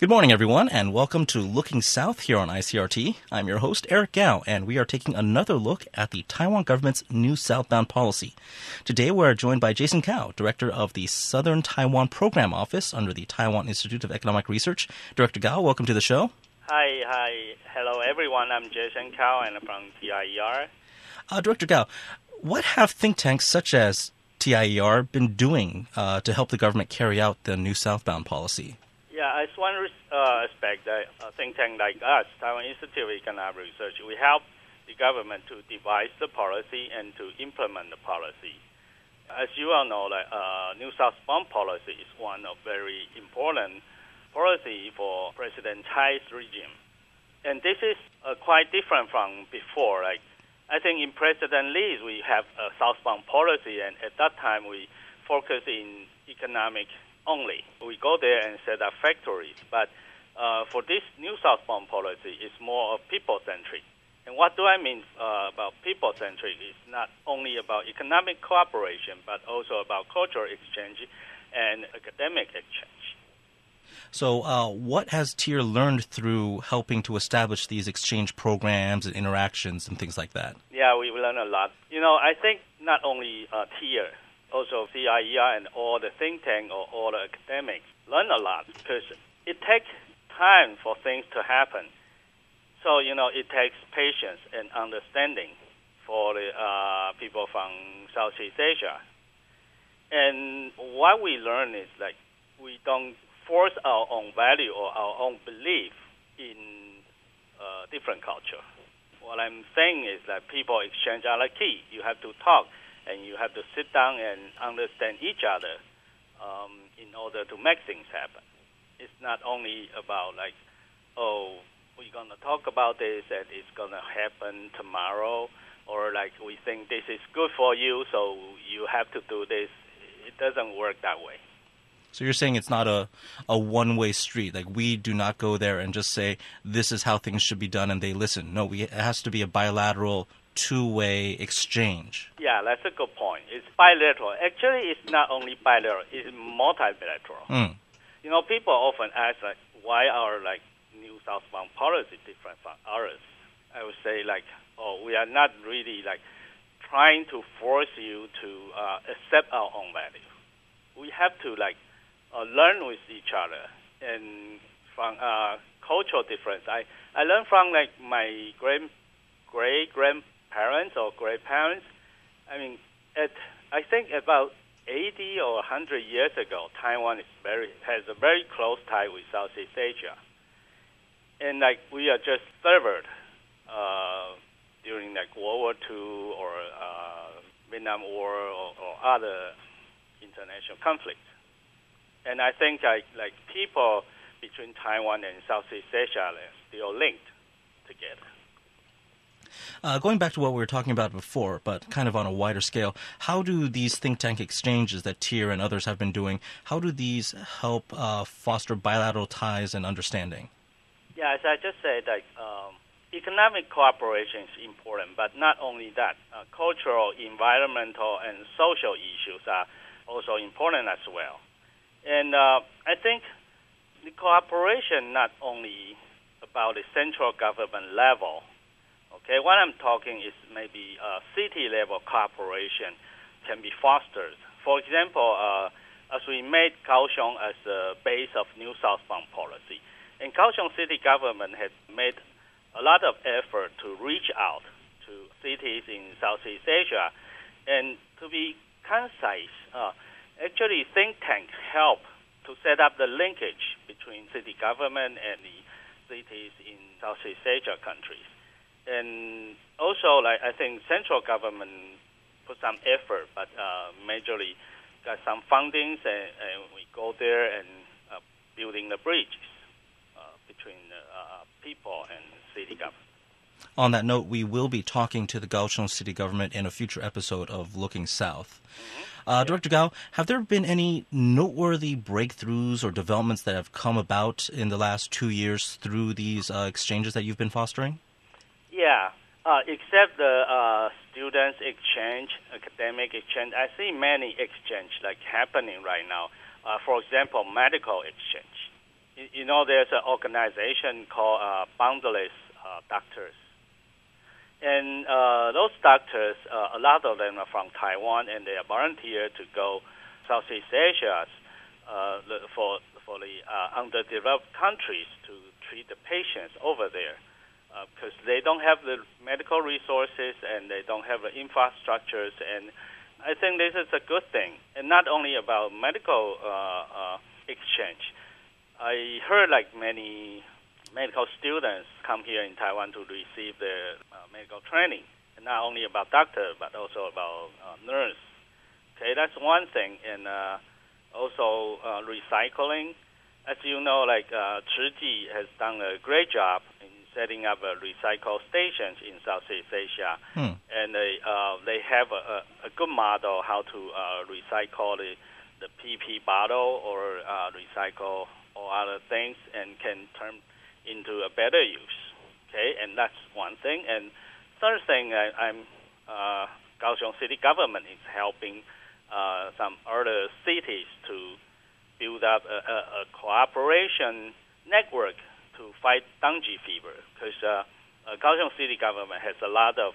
Good morning, everyone, and welcome to Looking South here on ICRT. I'm your host, Eric Gao, and we are taking another look at the Taiwan government's new southbound policy. Today, we're joined by Jason Cao, Director of the Southern Taiwan Program Office under the Taiwan Institute of Economic Research. Director Gao, welcome to the show. Hi. Hello, everyone. I'm Jason Cao, and I'm from TIER. Director Gao, what have think tanks such as TIER been doing to help the government carry out the new southbound policy? Yeah, as one aspect, a think tank like us, Taiwan Institute of Economic Research, we help the government to devise the policy and to implement the policy. As you all know, new southbound policy is one of very important policy for President Tsai's regime. And this is quite different from before. I think in President Lee's, we have a southbound policy, and at that time we focus in economic only. We go there and set up factories. But for this new southbound policy, it's more people-centric. And what do I mean about people-centric? It's not only about economic cooperation, but also about cultural exchange and academic exchange. So what has TIER learned through helping to establish these exchange programs and interactions and things like that? Yeah, we've learned a lot. I think not only TIER, also CIER and all the think tank or all the academics learn a lot because it takes time for things to happen. So, it takes patience and understanding for the people from Southeast Asia. And what we learn is we don't force our own value or our own belief in different culture. What I'm saying is that people exchange are the key. You have to talk and you have to sit down and understand each other in order to make things happen. It's not only about we're going to talk about this and it's going to happen tomorrow, or we think this is good for you, so you have to do this. It doesn't work that way. So you're saying it's not a one-way street. We do not go there and just say, this is how things should be done, and they listen. No, it has to be a bilateral, two-way exchange. Yeah, that's a good point. It's bilateral. Actually, it's not only bilateral. It's multilateral. People often ask, why our new southbound policy different from ours? I would say, we are not really trying to force you to accept our own value. We have to learn with each other, and from cultural difference. I learned from my great-grandparents or great-parents. I think about 80 or 100 years ago, Taiwan has a very close tie with Southeast Asia, and we are just severed during World War II or Vietnam War or other international conflicts. And I think people between Taiwan and Southeast Asia are still linked together. Going back to what we were talking about before, but kind of on a wider scale, how do these think tank exchanges that TIER and others have been doing, how do these help foster bilateral ties and understanding? Yeah, as I just said, economic cooperation is important, but not only that. Cultural, environmental, and social issues are also important as well. And I think the cooperation not only about the central government level. Okay, what I'm talking is maybe city-level cooperation can be fostered. For example, as we made Kaohsiung as the base of new southbound policy, and Kaohsiung city government has made a lot of effort to reach out to cities in Southeast Asia. And to be concise, actually think tanks help to set up the linkage between city government and the cities in Southeast Asia countries. And also, I think central government put some effort, but majorly got some fundings, and we go there and building the bridges between people and city government. On that note, we will be talking to the Kaohsiung city government in a future episode of Looking South. Director Gao, have there been any noteworthy breakthroughs or developments that have come about in the last 2 years through these exchanges that you've been fostering? Yeah, except the students exchange, academic exchange, I see many exchange happening right now. For example, medical exchange. there's an organization called Boundless Doctors. And those doctors, a lot of them are from Taiwan, and they are volunteered to go Southeast Asia for the underdeveloped countries to treat the patients over there, because they don't have the medical resources and they don't have the infrastructures. And I think this is a good thing, and not only about medical exchange. I heard many medical students come here in Taiwan to receive their medical training, and not only about doctor, but also about nurse. Okay, that's one thing. And also recycling. As you know, Chiji has done a great job in setting up recycle stations in Southeast Asia. And they have a good model how to recycle the PP bottle or recycle all other things and can turn into a better use. Okay, and that's one thing. And third thing, Kaohsiung City government is helping some other cities to build up a cooperation network to fight dengue fever, because Kaohsiung City government has a lot of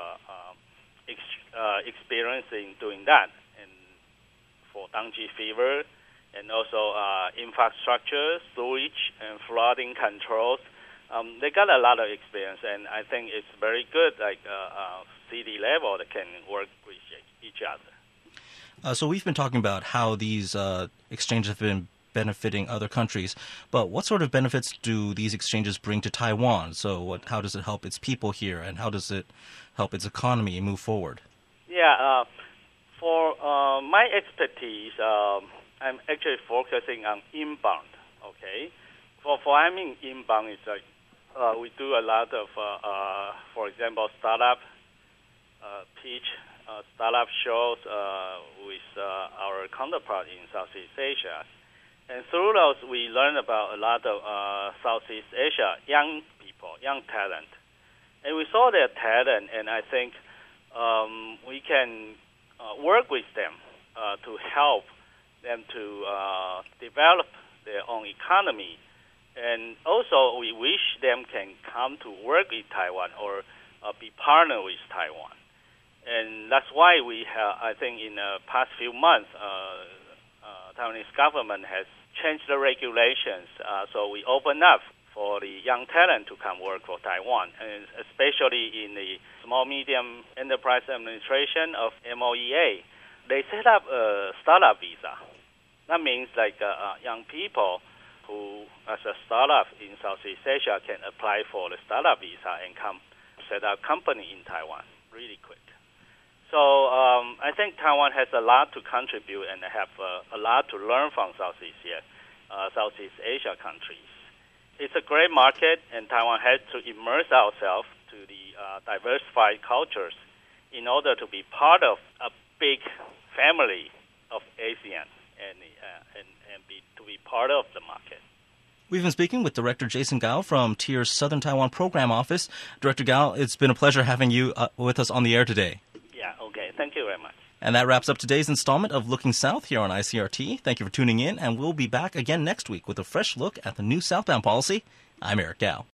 experience in doing that, and for dengue fever, and also infrastructure, sewage, and flooding controls. They got a lot of experience, and I think it's very good, city level that can work with each other. So we've been talking about how these exchanges have been benefiting other countries, but what sort of benefits do these exchanges bring to Taiwan? So how does it help its people here, and how does it help its economy move forward? Yeah, for my expertise, I'm actually focusing on inbound, okay? For inbound, it's we do a lot of, for example, startup pitch, startup shows with our counterpart in Southeast Asia. And through those, we learn about a lot of Southeast Asia young people, young talent. And we saw their talent, and I think we can work with them to help them to develop their own economy. And also, we wish them can come to work in Taiwan or be partner with Taiwan. And that's why we have, I think in the past few months, Taiwanese government has changed the regulations. So we open up for the young talent to come work for Taiwan, and especially in the Small Medium Enterprise Administration of MOEA. They set up a startup visa. That means young people who, as a startup in Southeast Asia, can apply for the startup visa and come set up company in Taiwan really quick. So I think Taiwan has a lot to contribute and have a lot to learn from Southeast Asia countries. It's a great market, and Taiwan has to immerse ourselves to the diversified cultures in order to be part of a big family of ASEAN and to be part of the market. We've been speaking with Director Jason Gao from TIER's Southern Taiwan Program Office. Director Gao, it's been a pleasure having you with us on the air today. Yeah, okay. Thank you very much. And that wraps up today's installment of Looking South here on ICRT. Thank you for tuning in, and we'll be back again next week with a fresh look at the new southbound policy. I'm Eric Gao.